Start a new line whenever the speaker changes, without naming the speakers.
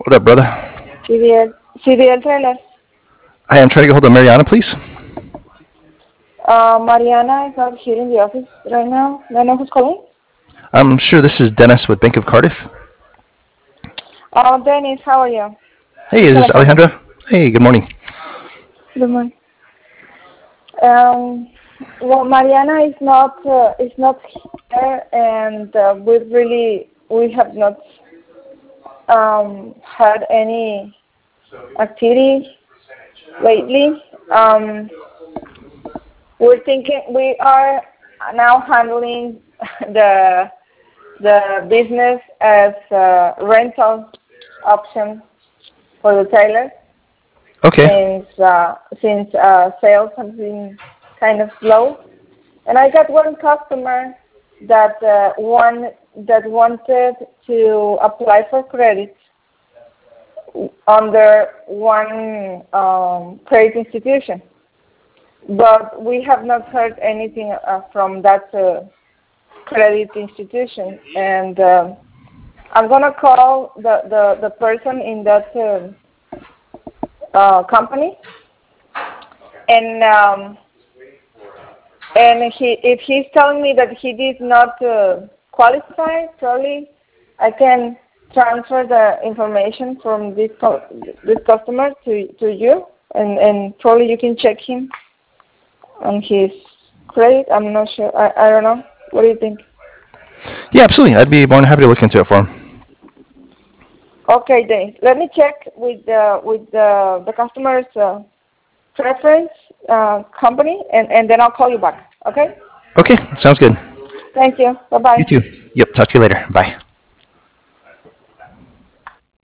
What up, brother?
CDL Trailer.
Hi, I'm trying to get hold of Mariana, please.
Mariana is not here in the office right now. May I know who's calling?
I'm sure this is Dennis with Bank of Cardiff.
Dennis, how are you?
Hey,
How
is
can I
this
help you?
Alejandra? Hey, good morning.
Good morning. Um, well, Mariana is not here, and we have not had any activity lately. We are now handling the the business as a rental option for the tailor
Okay.
since sales have been kind of slow. And I got one customer that wanted to apply for credit under one credit institution, but we have not heard anything from that credit institution. And I'm gonna call the person in that company, and if he's telling me that he did not qualify, probably I can transfer the information from this customer to you, and probably you can check him on his credit. I'm not sure. I don't know. What do you think?
Yeah, absolutely. I'd be more than happy to look into it for him.
Okay, Dennis. Let me check with the customer's preference company, and then I'll call you back. Okay?
Okay, sounds good.
Thank you. Bye
You
bye.
too. Yep, talk to you later. Bye.